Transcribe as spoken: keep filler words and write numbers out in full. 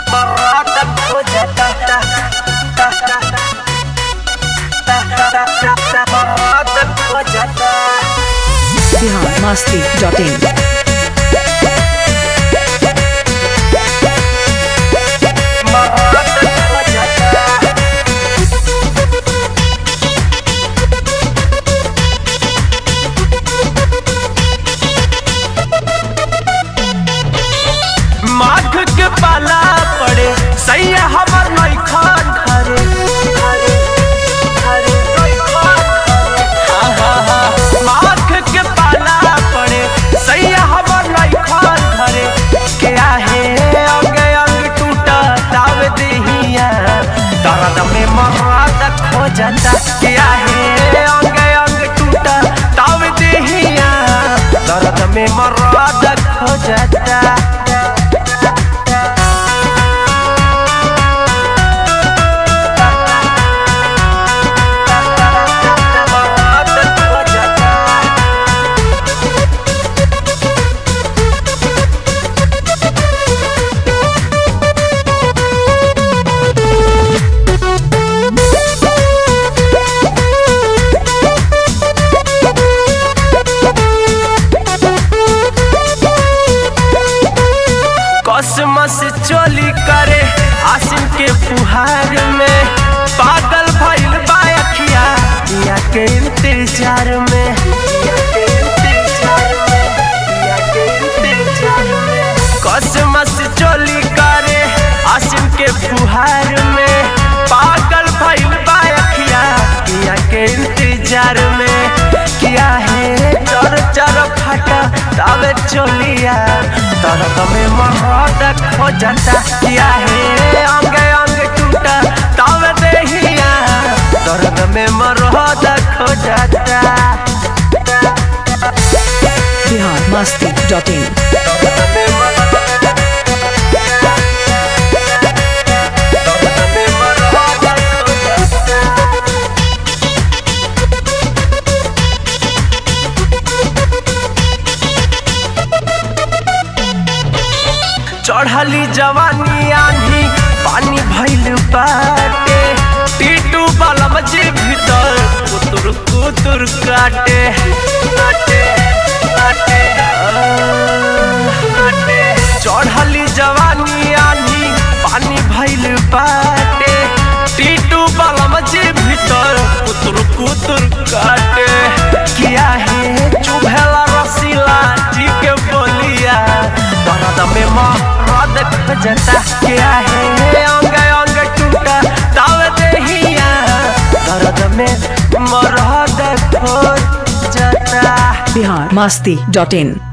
बिहार मस्ती dot in. माघ के पाला पड़े सैया हमर नई खान घरे माघ के पाला पड़े सैया हमर नई खान घरे क्या है अंग अंग टूटा ताव देहिया दर्द में मराद खो जाता। क्या है अंग अंग टूटा ताव देहिया दर्द में मराद खो जाता। कसमस चोली करे आसिम के फुहार में पागल भइल बायखिया या के इंतजार में कसमस चोली करे आसिम के फुहार में पागल भइल बायखिया या के इंतजार में किया है चर चर फटा तावे चोलिया दर्द में मराद खो जाता। क्या है अंग अंग टूटा तावे देहिया दर्द में मराद खो जाता। बिहार मस्ती डॉट इन। चढ़ली जवानी आनी पानी भइल बाटे टीटू बलम जी भीतर कुतुर कुतुर काटे काटे काटे काटे चढ़ली जवानी आनी पानी भइल बाटे टीटू बलम जी भीतर कुतुर कुतुर काटे। किया है चुभेला रसीला जी के बोलिया दर्द में मराद खो जाता। क्या है अंग अंग टूटा ताव देहिया दर्द में मराद खो जाता। बिहार मस्ती डॉट इन।